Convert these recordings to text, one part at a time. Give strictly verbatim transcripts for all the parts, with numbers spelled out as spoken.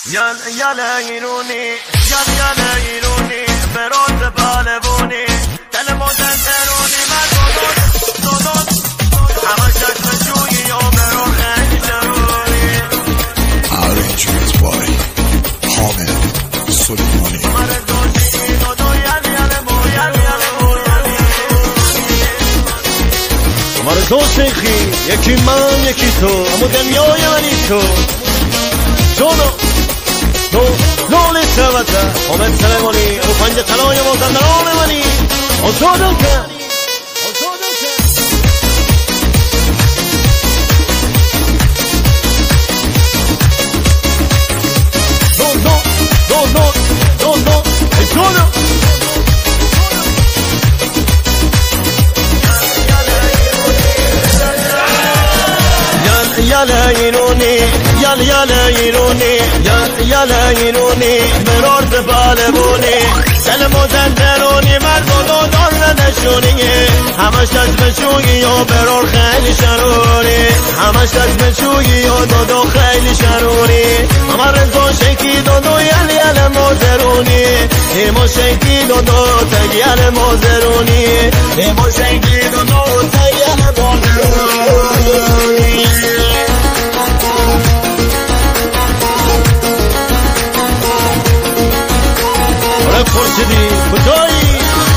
Yal yal ironi, yal yal ironi, berot balevoni, telmozen teroni, madonot, donot, hamashak meshuyi yo berot khayli sharoni. Arrangement by Hamid Suleimani. Mardoshi dodo yal yal mo yal yal mo yal. Mardoshi khi, yeki man yeki to, amo dunyo yani to. Jono تو لولی سوته حامد سلیمانی رو پنج طلای مازندران منی آزادم کن آزادم کن دون دون دون دون دون دون آزادم یالا ایرونی یال یالا ایرونی یال یالا ایرونی برارد بالبونی سلم و زندرونی مرد و دار ندشونیه همش از بشویی یا برار خیلی شرونی همش از بشویی یا دادو خیلی شرونی اما رزا شکی دادو یال یال مازرونی ایما شکی دادو تگیال مازرونی ایما شکی دادو تگیال مازرونی خورشیدی کجایی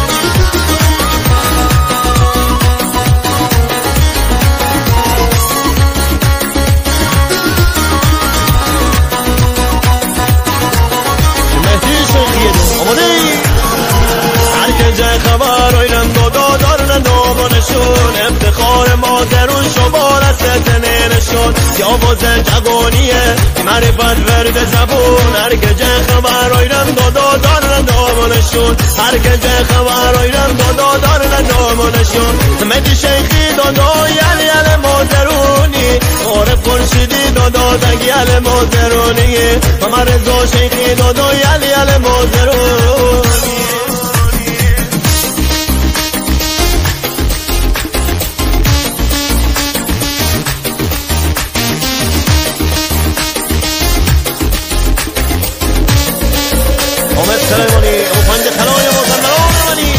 مهدی شیخیه آماده ای هر که جای خبر آیرم دادا دارن نامانشون افتخار مادرون شما رست نشون یا بازه جوانیه معرفت ورد زبون هر که جای خبر آیرم دادا دارن نامانشون هر که جای خبر آیرم دادا دارن نامانشون مهدی شیخی دادا یل یل مادرونی عارف خورشیدی دادا دنگیل مادرونی و من رضا شیخی دادا یل یل مادرونی حامد سلیمانی ابو پنج طلای مازندران منی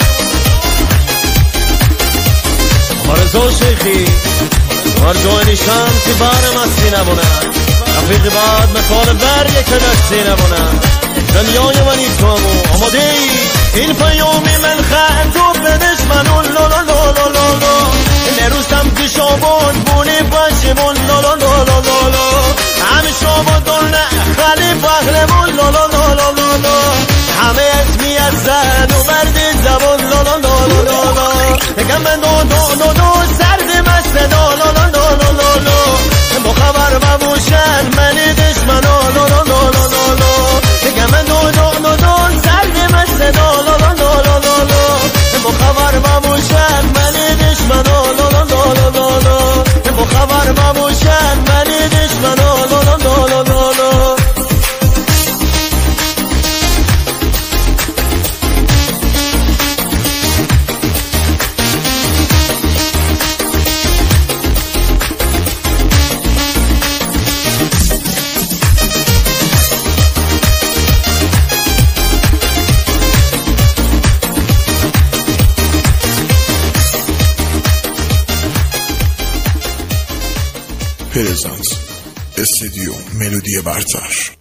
رضا شیخی هر جای شمسی بر مستی نمونه رفیق بعد مثال برگ که دستی نمونه دنیای منی تو همو آماده ای این پیامی من خواهد تو بدش منون لا لا لا لا لا لا نروستم که شابان بونی باشمون لا لا لا لا لا لا همه شابان دارنه خالی بخلمون لا لا لا لا لا لا همه اسمی از زن و مرد زبان لا لا لا لا لا لا بگم من دو دو دو دو سرد مست دا لا لا لا لا لا لا با خبر ببوشن منی دشمن لا لا لا لا لا لا بگم من دو دو دو دو سرد مست دا لا لا لا لا لا لا با خبر ببوشن منی دشمن لا لا لا لا لا لا با خبر ببوشن منی دشمن لا لا لا لا لا لا پرزنس استودیو ملودی برتر.